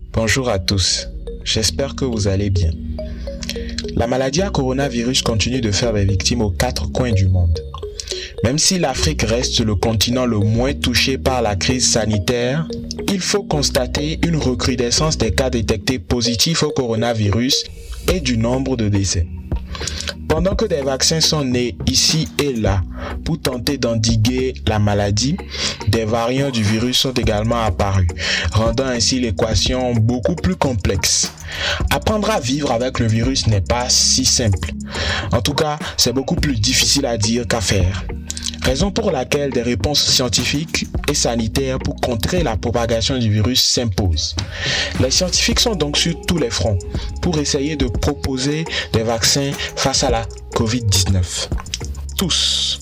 Bonjour à tous, j'espère que vous allez bien. La maladie à coronavirus continue de faire des victimes aux 4 coins du monde. Même si l'Afrique reste le continent le moins touché par la crise sanitaire, il faut constater une recrudescence des cas détectés positifs au coronavirus et du nombre de décès. Pendant que des vaccins sont nés ici et là pour tenter d'endiguer la maladie, des variants du virus sont également apparus, rendant ainsi l'équation beaucoup plus complexe. Apprendre à vivre avec le virus n'est pas si simple. En tout cas, c'est beaucoup plus difficile à dire qu'à faire. Raison pour laquelle des réponses scientifiques et sanitaires pour contrer la propagation du virus s'imposent. Les scientifiques sont donc sur tous les fronts pour essayer de proposer des vaccins face à la COVID-19. Tous,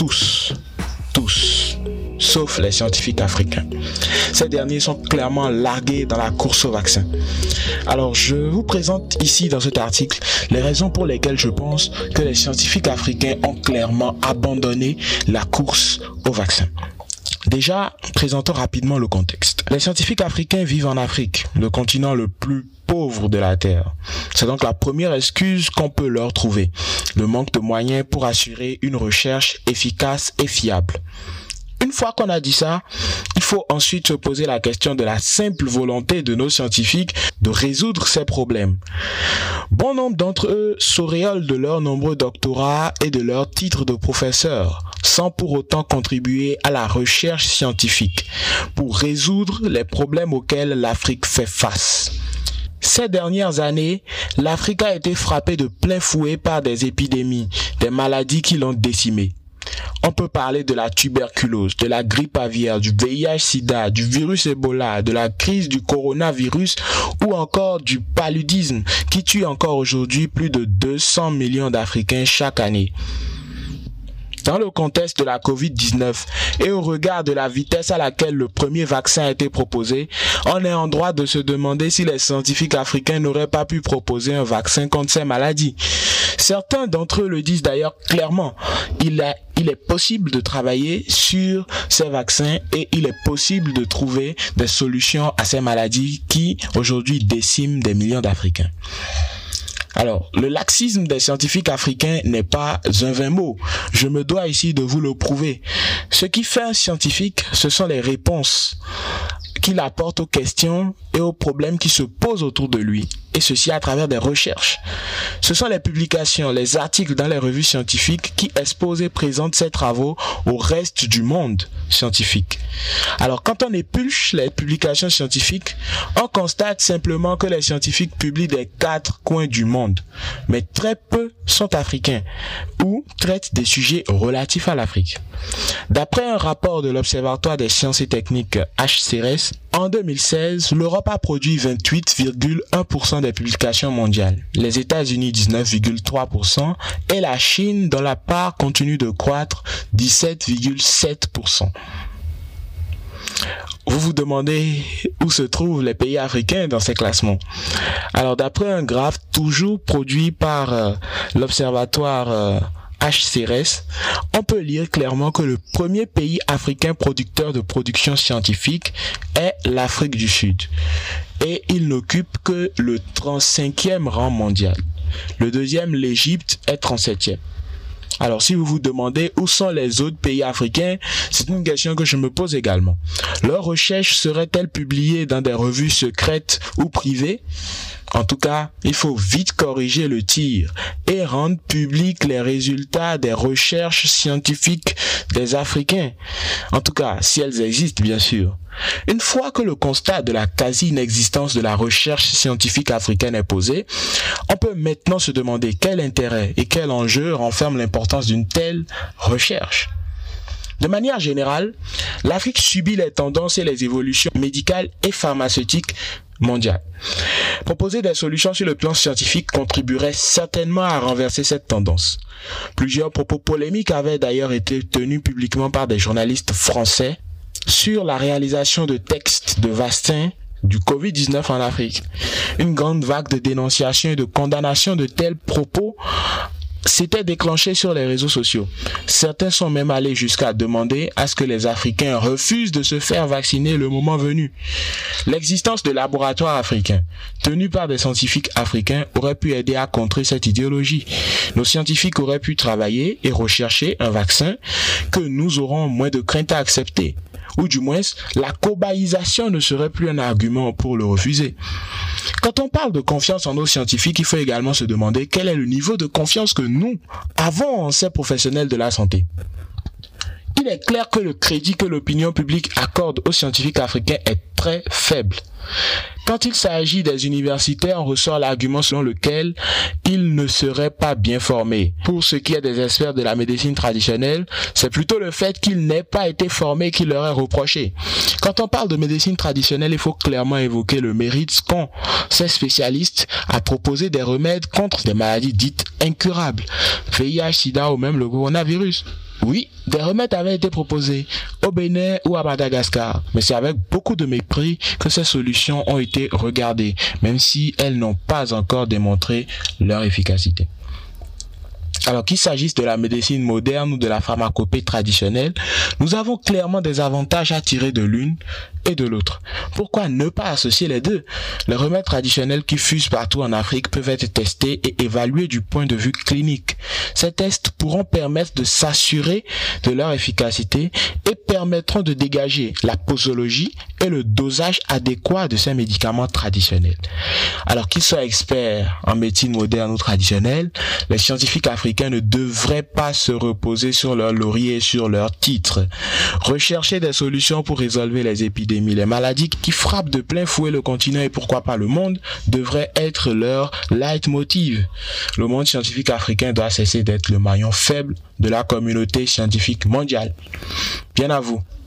sauf les scientifiques africains. Ces derniers sont clairement largués dans la course au vaccin. Alors, je vous présente ici dans cet article les raisons pour lesquelles je pense que les scientifiques africains ont clairement abandonné la course au vaccin. Déjà, présentons rapidement le contexte. Les scientifiques africains vivent en Afrique, le continent le plus pauvre de la Terre. C'est donc la première excuse qu'on peut leur trouver, le manque de moyens pour assurer une recherche efficace et fiable. Une fois qu'on a dit ça, il faut ensuite se poser la question de la simple volonté de nos scientifiques de résoudre ces problèmes. Bon nombre d'entre eux s'auréolent de leurs nombreux doctorats et de leurs titres de professeur, sans pour autant contribuer à la recherche scientifique pour résoudre les problèmes auxquels l'Afrique fait face. Ces dernières années, l'Afrique a été frappée de plein fouet par des épidémies, des maladies qui l'ont décimée. On peut parler de la tuberculose, de la grippe aviaire, du VIH-Sida, du virus Ebola, de la crise du coronavirus ou encore du paludisme qui tue encore aujourd'hui plus de 200 millions d'Africains chaque année. Dans le contexte de la COVID-19 et au regard de la vitesse à laquelle le premier vaccin a été proposé, on est en droit de se demander si les scientifiques africains n'auraient pas pu proposer un vaccin contre ces maladies. Certains d'entre eux le disent d'ailleurs clairement. Il est possible de travailler sur ces vaccins et il est possible de trouver des solutions à ces maladies qui aujourd'hui déciment des millions d'Africains. Alors, le laxisme des scientifiques africains n'est pas un vain mot. Je me dois ici de vous le prouver. Ce qui fait un scientifique, ce sont les réponses qu'il apporte aux questions et aux problèmes qui se posent autour de lui, et ceci à travers des recherches. Ce sont les publications, les articles dans les revues scientifiques qui exposent et présentent ces travaux au reste du monde scientifique. Alors, quand on épluche les publications scientifiques, on constate simplement que les scientifiques publient des 4 coins du monde, mais très peu sont africains ou traitent des sujets relatifs à l'Afrique. D'après un rapport de l'Observatoire des sciences et techniques HCRS, en 2016, l'Europe a produit 28,1% des publications mondiales, les États-Unis 19,3% et la Chine, dont la part continue de croître, 17,7%. Vous vous demandez où se trouvent les pays africains dans ces classements. Alors d'après un graphe toujours produit par l'Observatoire HCRS, on peut lire clairement que le premier pays africain producteur de production scientifique est l'Afrique du Sud. Et il n'occupe que le 35e rang mondial. Le deuxième, l'Égypte, est 37e. Alors, si vous vous demandez où sont les autres pays africains, c'est une question que je me pose également. Leurs recherches seraient-elles publiées dans des revues secrètes ou privées ? En tout cas, il faut vite corriger le tir et rendre publics les résultats des recherches scientifiques des Africains. En tout cas, si elles existent, bien sûr. Une fois que le constat de la quasi-inexistence de la recherche scientifique africaine est posé, on peut maintenant se demander quel intérêt et quel enjeu renferme l'importance d'une telle recherche. De manière générale, l'Afrique subit les tendances et les évolutions médicales et pharmaceutiques mondiales. Proposer des solutions sur le plan scientifique contribuerait certainement à renverser cette tendance. Plusieurs propos polémiques avaient d'ailleurs été tenus publiquement par des journalistes français sur la réalisation de textes de vaccins du Covid-19 en Afrique. Une grande vague de dénonciation et de condamnation de tels propos s'était déclenché sur les réseaux sociaux. Certains sont même allés jusqu'à demander à ce que les Africains refusent de se faire vacciner le moment venu. L'existence de laboratoires africains, tenus par des scientifiques africains, aurait pu aider à contrer cette idéologie. Nos scientifiques auraient pu travailler et rechercher un vaccin que nous aurons moins de crainte à accepter. Ou du moins, la cobaïsation ne serait plus un argument pour le refuser. Quand on parle de confiance en nos scientifiques, il faut également se demander quel est le niveau de confiance que nous avons en ces professionnels de la santé. Il est clair que le crédit que l'opinion publique accorde aux scientifiques africains est très faible. Quand il s'agit des universitaires, on ressort l'argument selon lequel ils ne seraient pas bien formés. Pour ce qui est des experts de la médecine traditionnelle, c'est plutôt le fait qu'ils n'aient pas été formés qui leur est reproché. Quand on parle de médecine traditionnelle, il faut clairement évoquer le mérite qu'ont ces spécialistes à proposer des remèdes contre des maladies dites incurables, VIH, SIDA ou même le coronavirus. Oui, des remèdes avaient été proposés au Bénin ou à Madagascar, mais c'est avec beaucoup de mépris que ces solutions ont été regardées, même si elles n'ont pas encore démontré leur efficacité. Alors qu'il s'agisse de la médecine moderne ou de la pharmacopée traditionnelle, nous avons clairement des avantages à tirer de l'une et de l'autre. Pourquoi ne pas associer les deux? Les remèdes traditionnels qui fusent partout en Afrique peuvent être testés et évalués du point de vue clinique. Ces tests pourront permettre de s'assurer de leur efficacité et permettront de dégager la posologie et le dosage adéquat de ces médicaments traditionnels. Alors qu'ils soient experts en médecine moderne ou traditionnelle, les scientifiques africains ne devraient pas se reposer sur leur laurier et sur leur titre. Rechercher des solutions pour résolver les épidémies, les maladies qui frappent de plein fouet le continent et pourquoi pas le monde, devrait être leur leitmotiv. Le monde scientifique africain doit cesser d'être le maillon faible de la communauté scientifique mondiale. Bien à vous.